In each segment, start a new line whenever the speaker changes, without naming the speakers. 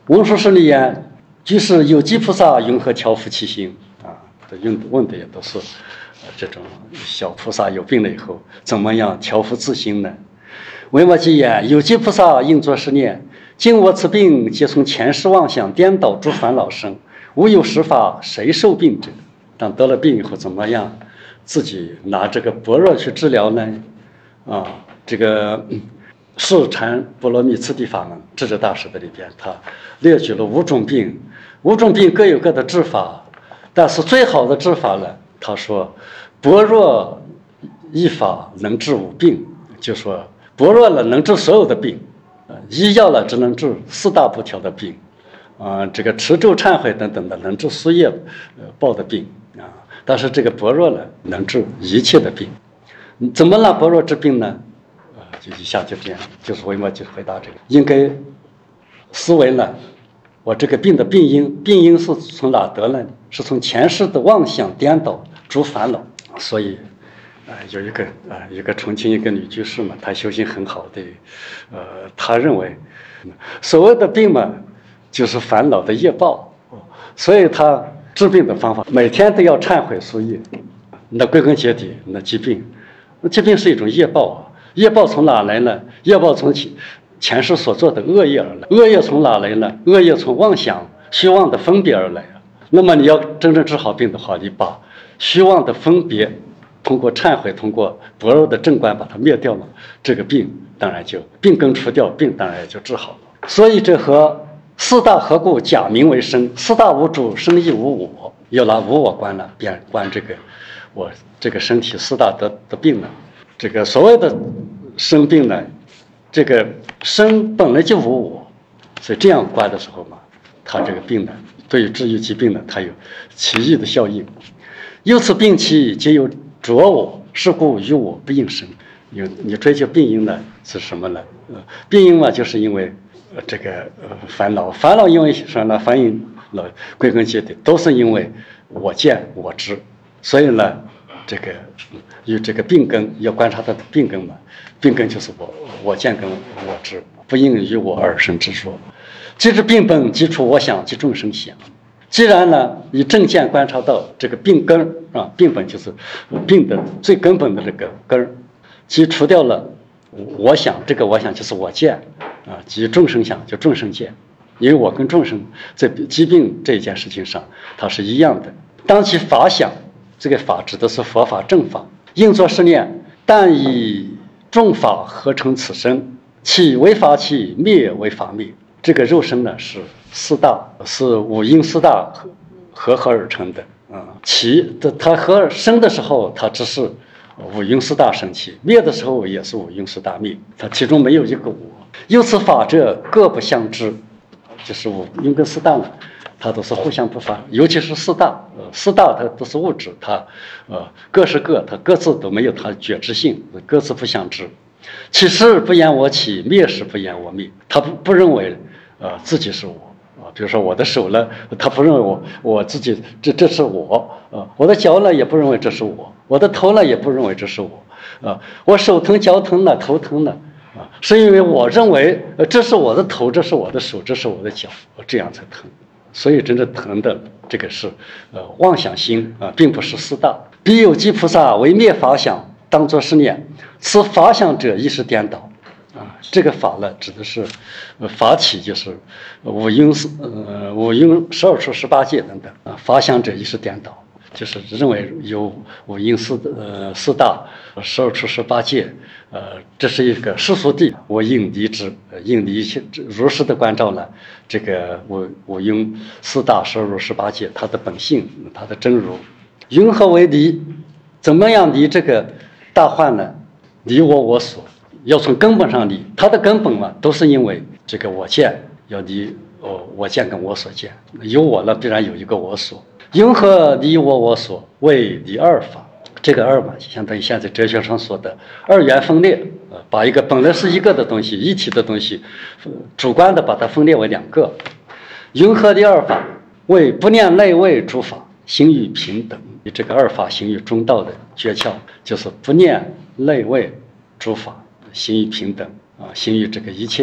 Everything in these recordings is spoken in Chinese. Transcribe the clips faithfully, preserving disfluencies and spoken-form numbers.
文殊师利言，即是有机菩萨云何调伏其心啊？这问问的也都是，呃，这种小菩萨有病了以后，怎么样调伏自心呢？维摩诘言，有机菩萨应作是念：今我此病，皆从前世妄想颠倒诸烦恼生。无有实法，谁受病者？当得了病以后，怎么样自己拿这个般若去治疗呢？啊，这个释禅波罗蜜次第法门智者大师的里边，他列举了五种病，五种病各有各的治法，但是最好的治法呢，他说般若一法能治五病，就说般若了能治所有的病，医药了只能治四大不调的病，啊、呃，这个持咒忏悔等等的能治宿业呃报的病啊，但是这个般若呢能治一切的病。怎么让般若治病呢？啊、呃，就一下就这样，就是维摩诘回答这个，应该思维呢，我这个病的病因，病因是从哪得来的？是从前世的妄想颠倒诸烦恼，所以。啊、呃，有一个啊、呃，一个重庆一个女居士嘛，她修行很好的，呃，她认为所谓的病嘛，就是烦恼的业报，所以她治病的方法每天都要忏悔赎业。那归根结底，那疾病，那疾病是一种业报啊。业报从哪来呢？业报从前世所做的恶业而来。恶业从哪来呢？恶业从妄想、虚妄的分别而来啊。那么你要真正治好病的话，你把虚妄的分别。通过忏悔，通过般若的正观把它灭掉了，这个病当然就病根除掉，病当然也就治好了。所以这和四大何故假名为生？四大无主，生亦无我，要拿无我观了，便观这个我这个身体四大得的病呢。这个所谓的生病呢，这个生本来就无我，所以这样观的时候嘛，它这个病呢，对于治愈疾病呢，它有奇异的效应。由此病期皆有着我，是故于我不应生。有你追求病因呢是什么呢？呃，病因嘛，就是因为呃这个呃烦恼，烦恼因为什么呢？反映了归根结底都是因为我见我知，所以呢，这个与这个病根要观察它的病根嘛，病根就是我我见跟我知，不应于我而生之说。即知病本基础我想即众生想。既然呢，以正见观察到这个病根啊，病本就是病的最根本的这个根儿，即除掉了我想，这个我想就是我见啊，即众生想就众生见，因为我跟众生在疾病这一件事情上，它是一样的。当其法想，这个法指的是佛法正法，应作是念，但以众法合成此身，起为法起，灭为法灭。这个肉身呢是四大，是五阴四大合合合而成的啊。起的它合生的时候，它只是五阴四大生起；灭的时候也是五阴四大灭，它其中没有一个我。由此法者各不相知，就是五阴跟四大呢，它都是互相不发，尤其是四大，呃，四大它都是物质，它呃各是各，它各自都没有它觉知性，各自不相知。起时不言我起，灭时不言我灭，他不不认为。呃，自己是我啊，比如说我的手呢，他不认为我我自己这这是我啊，我的脚呢也不认为这是我，我的头呢也不认为这是我啊，我手疼脚疼呢，头疼呢啊，是因为我认为呃这是我的头，这是我的手，这是我的脚，这样才疼。所以真正疼的这个是呃妄想心啊，并不是四大。彼有机菩萨为灭法想，当作是念，此法想者亦是颠倒。啊，这个法呢，指的是，呃，法体就是五阴四呃五阴十二处十八界等等啊。法想者亦是颠倒，就是认为有五阴四呃四大十二处十八界，呃，这是一个世俗谛，我应离之，应离如实的关照呢，这个五五阴四大十二处十八界它的本性，它的真如，云何为离？怎么样离这个大患呢？离我我所。要从根本上离，它的根本嘛，都是因为这个我见要离哦，我见跟我所见，有我了，必然有一个我所。因何离我我所？谓离二法。这个二嘛，相当于现在哲学上说的二元分裂，呃，把一个本来是一个的东西，一体的东西，主观的把它分裂为两个。云何离二法？谓不念内位诸法，行于平等。这个二法行于中道的诀窍，就是不念内位诸法。行于平等啊，行于这个一切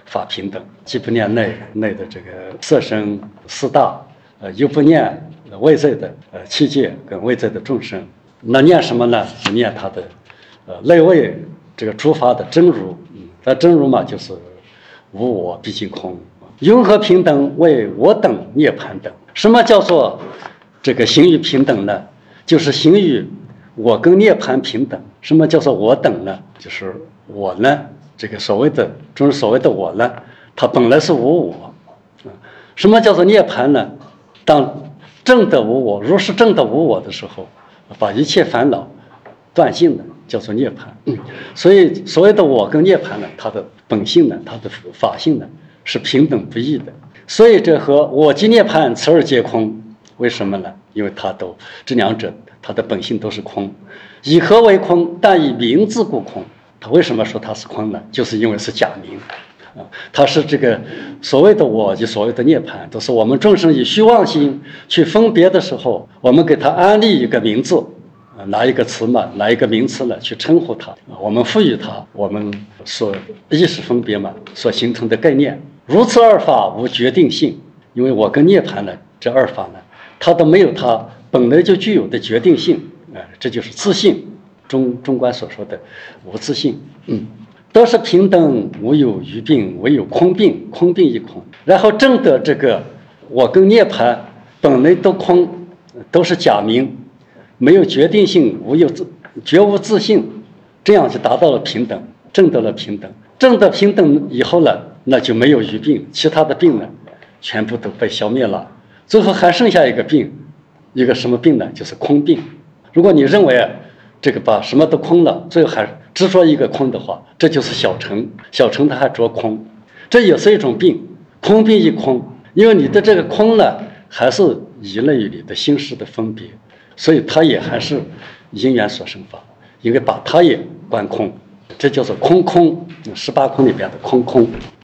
法平等，既不念内内的这个色身四大，呃，又不念外在的呃器界跟外在的众生，那念什么呢？念他的呃内外这个诸法的真如，嗯，那真如嘛就是无我毕竟空，云何平等为我等涅盘等？什么叫做这个行于平等呢？就是行于我跟涅盘平等。什么叫做我等呢？就是我呢，这个所谓的就是所谓的我呢，它本来是无我。什么叫做涅盘呢？当正的无我，如是正的无我的时候，把一切烦恼断尽了，叫做涅盘。嗯，所以所谓的我跟涅盘呢，它的本性呢，它的法性呢，是平等不异的。所以这和我即涅盘，此二皆空。为什么呢？因为它都这两者，它的本性都是空。以何为空？但以名字故空。它为什么说它是空呢？就是因为是假名。啊，它是这个所谓的我及所谓的涅槃，都是我们众生以虚妄心去分别的时候，我们给它安立一个名字，啊，拿一个词嘛，拿一个名词呢去称呼它，我们赋予它我们所意识分别嘛所形成的概念。如此二法无决定性，因为我跟涅槃呢这二法呢，它都没有它本来就具有的决定性，啊，这就是自性。中中观所说的无自性，嗯。都是平等，无有余病，唯有空病，空病一空。然后证得这个我跟涅槃本来都空，都是假名，没有决定性，无有自绝无自性，这样就达到了平等，证得了平等。证得平等以后呢，那就没有余病，其他的病呢全部都被消灭了，最后还剩下一个病，一个什么病呢？就是空病。如果你认为这个把什么都空了，最后还执着一个空的话，这就是小乘。小乘它还着空，这也是一种病，空病一空。因为你的这个空呢，还是依赖于你的心识的分别，所以它也还是因缘所生法，应该把它也观空，这叫做空空，十八空里边的空空。